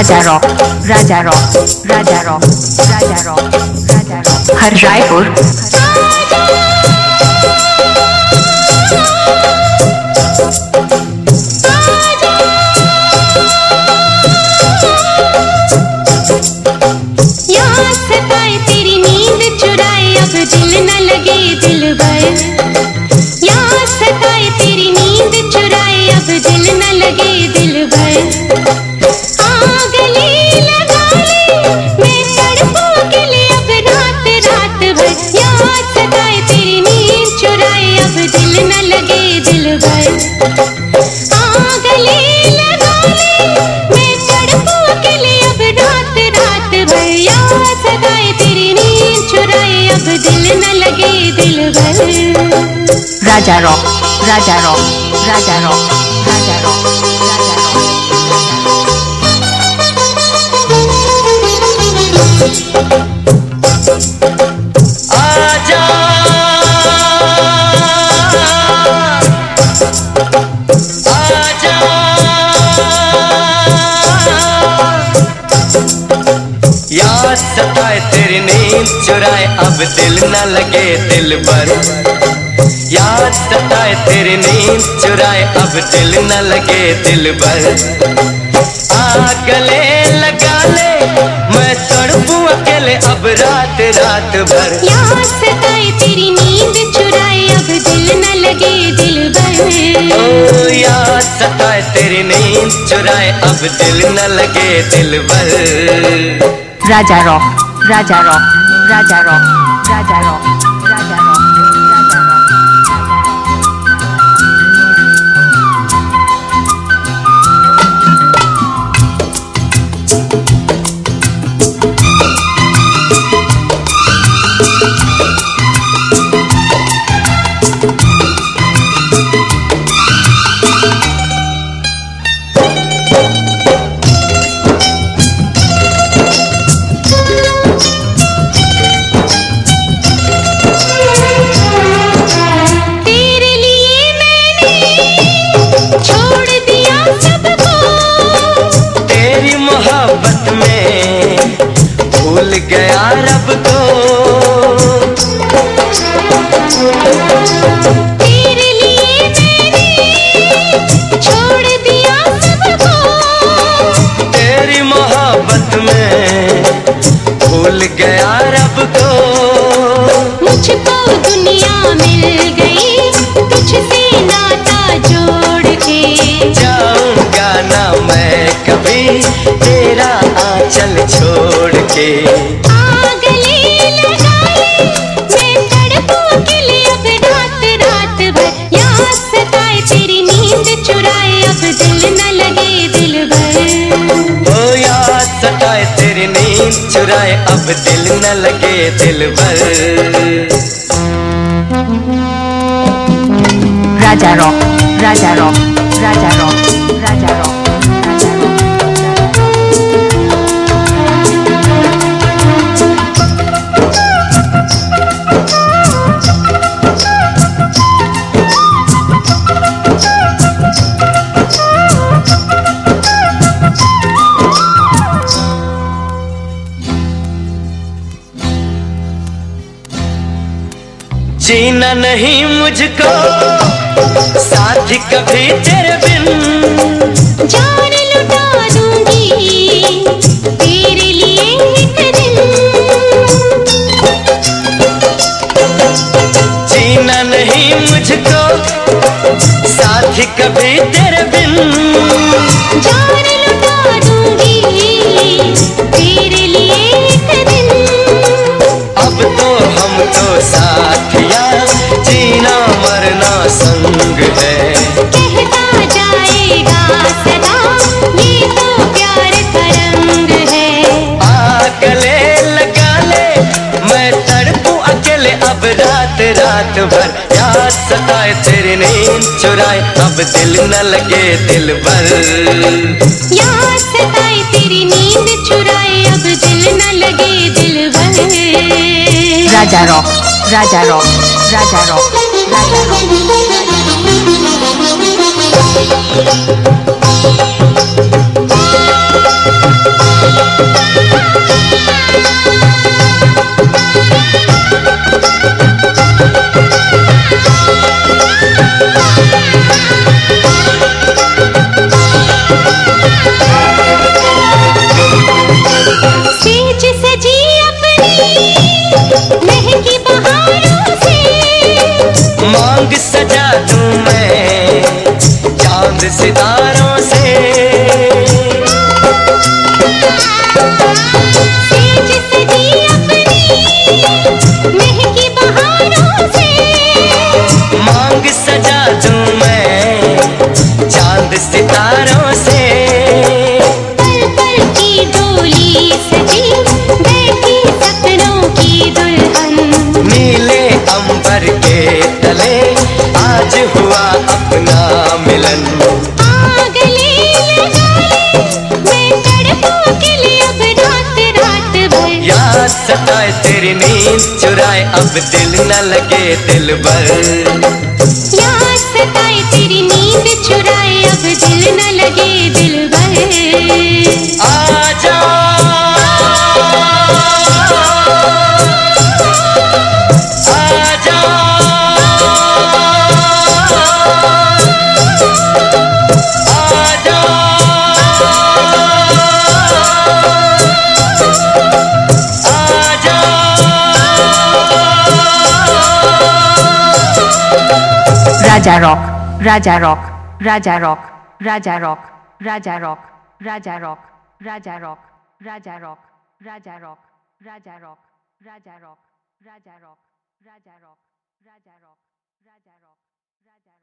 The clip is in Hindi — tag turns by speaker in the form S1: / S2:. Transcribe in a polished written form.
S1: राजा रॉक, राजा रॉक, राजा रॉक, राजा रॉक, राजा रॉक, हर रायपुर।
S2: याद सताए तेरी नींद चुराए अब दिल न लगे दिल भर। याद सताए तेरी नींद चुराए अब दिल न लगे दिल भर।
S1: राजा रॉक, राजा रॉक, राजा रॉक, राजा रॉक, राजा रॉक।
S3: आजा आजा याद सताए तेरी नींद चुराए अब दिल न लगे दिल भर। याद सताए तेरी नींद चुराए अब दिल न लगे दिल भर। आ गले लगा ले मैं तड़पूं अकेले अब रात रात भर।
S2: याद सताए तेरी नींद चुराए अब दिल न लगे दिल भर।
S3: ओ याद सताए तेरी नींद चुराए अब दिल न लगे दिल भर।
S1: राजा रॉक, राजा रॉक, राजा रॉक, राजा रॉक, राजा रॉक, राजा रॉक।
S3: भूल गया रब को
S2: तेरे लिए मैंने छोड़ दिया सबको।
S3: तेरी मोहब्बत में भूल गया रब को।
S2: मुझको दुनिया मिल गई तुझसे नाता जोड़ के।
S3: जाऊंगा ना मैं कभी तेरा आंचल छोड़ के।
S2: आग ले लगाए मैं तड़पूं अकेले अब रात रात भर। याद सताए तेरी नींद चुराए अब दिल न लगे दिल भर।
S3: ओ याद सताए तेरी नींद चुराए अब दिल न लगे दिल भर।
S1: राजा रॉक, राजा रॉक, राजा रॉक, राजा रॉक, राजा रॉक।
S3: जीना नहीं मुझको साथी कभी तेरे बिन।
S2: जान लुटा दूंगी तेरे लिए एक दिन।
S3: जीना नहीं मुझको साथी कभी तेरे बिन।
S2: जान लुटा दूंगी तेरे लिए एक दिन।
S3: अब तो हम तो साथिया जीना मरना संग है।
S2: कहता जाएगा सदा ये तो प्यार का रंग है।
S3: आ गले लगा ले मैं तड़पूं अकेले अब रात रात भर। याद सताए तेरी नींद चुराए अब दिल न लगे दिल भर।
S2: याद सताए तेरी नींद चुराए अब दिल न लगे दिल भर।
S1: राजा रॉक, राजा रॉक, राजा रॉक, राजा रॉक, राजा रॉक।
S2: सेज सजी अपनी महकी बहारों से,
S3: मांग सजा दूं मैं चांद सितारों से।
S2: सेज सजी अपनी महकी बहारों से,
S3: मांग सजा दूं मैं चांद सितारों से।
S2: पल पल की डोली सजी बैठी सपनों की दुल्हन,
S3: नीले अंबर के तले आज हुआ अपना मिलन।
S2: आग ले लगा ले मैं तड़पों के लिए अब रात रात भर,
S3: याद सताए तेरी नींद चुराए अब दिल न लगे दिल भर।
S2: याद सताए तेरी नींद चुराए अब दिल न लगे दिल भर।
S3: आजा आजा
S1: Raja Rock, Raja Rock, Raja Rock, Raja Rock, Raja Rock, Raja Rock, Raja Rock, Raja Rock, Raja Rock, Raja Rock, Raja Rock, Raja Rock, Raja Rock, Raja Rock, Raja Rock, Raja Rock.